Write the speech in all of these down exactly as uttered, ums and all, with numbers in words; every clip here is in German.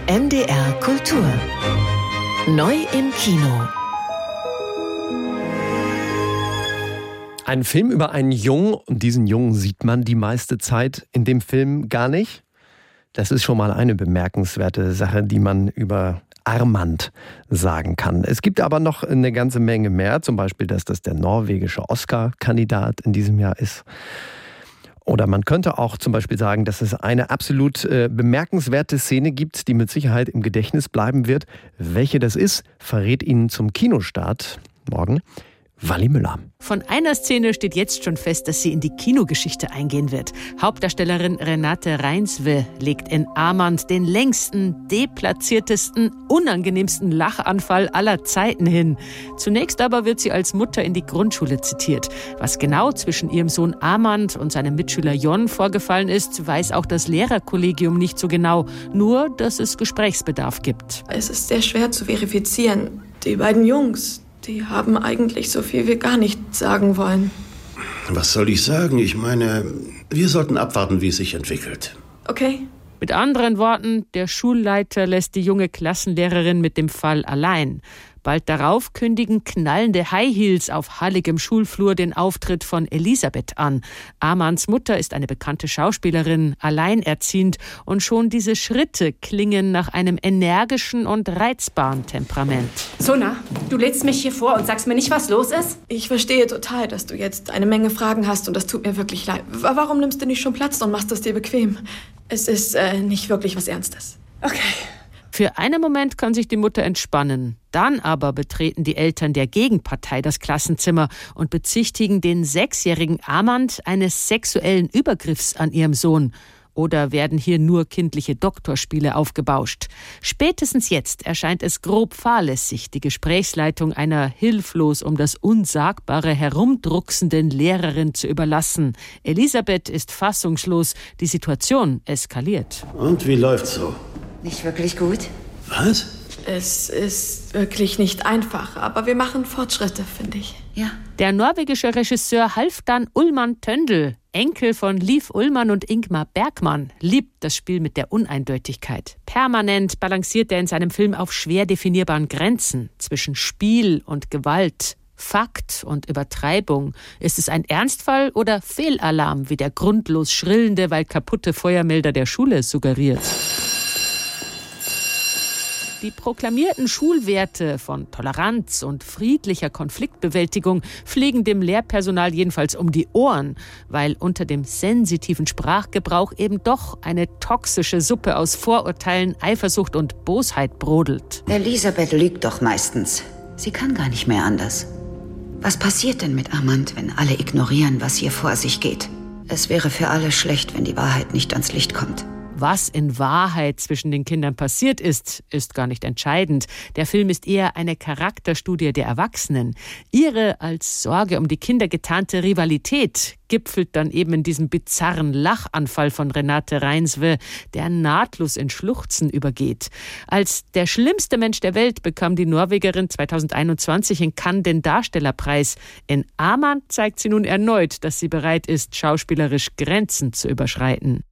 N D R Kultur. Neu im Kino. Ein Film über einen Jungen, und diesen Jungen sieht man die meiste Zeit in dem Film gar nicht. Das ist schon mal eine bemerkenswerte Sache, die man über Armand sagen kann. Es gibt aber noch eine ganze Menge mehr, zum Beispiel, dass das der norwegische Oscar-Kandidat in diesem Jahr ist. Oder man könnte auch zum Beispiel sagen, dass es eine absolut äh, bemerkenswerte Szene gibt, die mit Sicherheit im Gedächtnis bleiben wird. Welche das ist, verrät Ihnen zum Kinostart morgen Wally Müller. Von einer Szene steht jetzt schon fest, dass sie in die Kinogeschichte eingehen wird. Hauptdarstellerin Renate Reinsve legt in Armand den längsten, deplatziertesten, unangenehmsten Lachanfall aller Zeiten hin. Zunächst aber wird sie als Mutter in die Grundschule zitiert. Was genau zwischen ihrem Sohn Armand und seinem Mitschüler Jon vorgefallen ist, weiß auch das Lehrerkollegium nicht so genau. Nur, dass es Gesprächsbedarf gibt. Es ist sehr schwer zu verifizieren. Die beiden Jungs, die haben eigentlich so viel wie gar nicht sagen wollen. Was soll ich sagen? Ich meine, wir sollten abwarten, wie es sich entwickelt. Okay. Mit anderen Worten, der Schulleiter lässt die junge Klassenlehrerin mit dem Fall allein. Bald darauf kündigen knallende High Heels auf halligem Schulflur den Auftritt von Elisabeth an. Armands Mutter ist eine bekannte Schauspielerin, alleinerziehend, und schon diese Schritte klingen nach einem energischen und reizbaren Temperament. Sona, du lädst mich hier vor und sagst mir nicht, was los ist? Ich verstehe total, dass du jetzt eine Menge Fragen hast und das tut mir wirklich leid. Warum nimmst du nicht schon Platz und machst es dir bequem? Es ist äh, nicht wirklich was Ernstes. Okay. Für einen Moment kann sich die Mutter entspannen. Dann aber betreten die Eltern der Gegenpartei das Klassenzimmer und bezichtigen den sechsjährigen Armand eines sexuellen Übergriffs an ihrem Sohn. Oder werden hier nur kindliche Doktorspiele aufgebauscht? Spätestens jetzt erscheint es grob fahrlässig, die Gesprächsleitung einer hilflos um das Unsagbare herumdrucksenden Lehrerin zu überlassen. Elisabeth ist fassungslos, die Situation eskaliert. Und wie läuft's so? Nicht wirklich gut? Was? Es ist wirklich nicht einfach, aber wir machen Fortschritte, finde ich. Ja. Der norwegische Regisseur Halfdan Ullmann Töndel, Enkel von Liv Ullmann und Ingmar Bergman, liebt das Spiel mit der Uneindeutigkeit. Permanent balanciert er in seinem Film auf schwer definierbaren Grenzen zwischen Spiel und Gewalt, Fakt und Übertreibung. Ist es ein Ernstfall oder Fehlalarm, wie der grundlos schrillende, weil kaputte Feuermelder der Schule suggeriert? Die proklamierten Schulwerte von Toleranz und friedlicher Konfliktbewältigung fliegen dem Lehrpersonal jedenfalls um die Ohren, weil unter dem sensitiven Sprachgebrauch eben doch eine toxische Suppe aus Vorurteilen, Eifersucht und Bosheit brodelt. Elisabeth lügt doch meistens. Sie kann gar nicht mehr anders. Was passiert denn mit Armand, wenn alle ignorieren, was hier vor sich geht? Es wäre für alle schlecht, wenn die Wahrheit nicht ans Licht kommt. Was in Wahrheit zwischen den Kindern passiert ist, ist gar nicht entscheidend. Der Film ist eher eine Charakterstudie der Erwachsenen. Ihre als Sorge um die Kinder getarnte Rivalität gipfelt dann eben in diesem bizarren Lachanfall von Renate Reinsve, der nahtlos in Schluchzen übergeht. Als der schlimmste Mensch der Welt bekam die Norwegerin zweitausendeinundzwanzig in Cannes den Darstellerpreis. In Armand zeigt sie nun erneut, dass sie bereit ist, schauspielerisch Grenzen zu überschreiten.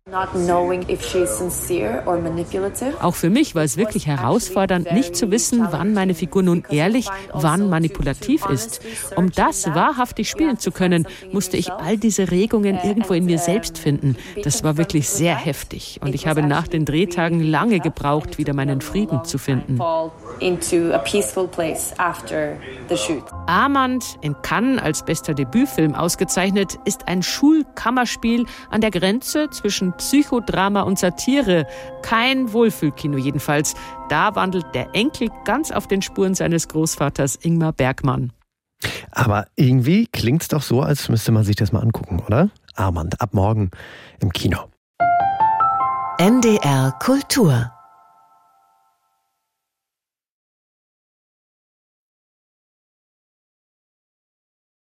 Auch für mich war es wirklich herausfordernd, nicht zu wissen, wann meine Figur nun ehrlich, wann manipulativ ist. Um das wahrhaftig spielen zu können, musste ich all diese Regungen irgendwo in mir selbst finden. Das war wirklich sehr heftig und ich habe nach den Drehtagen lange gebraucht, wieder meinen Frieden zu finden. Armand, in Cannes als bester Debütfilm ausgezeichnet, ist ein Schulkammerspiel an der Grenze zwischen Psychodrama und Satire. Kein Wohlfühlkino jedenfalls. Da wandelt der Enkel ganz auf den Spuren seines Großvaters Ingmar Bergman. Aber irgendwie klingt's doch so, als müsste man sich das mal angucken, oder? Armand, ab morgen im Kino. N D R Kultur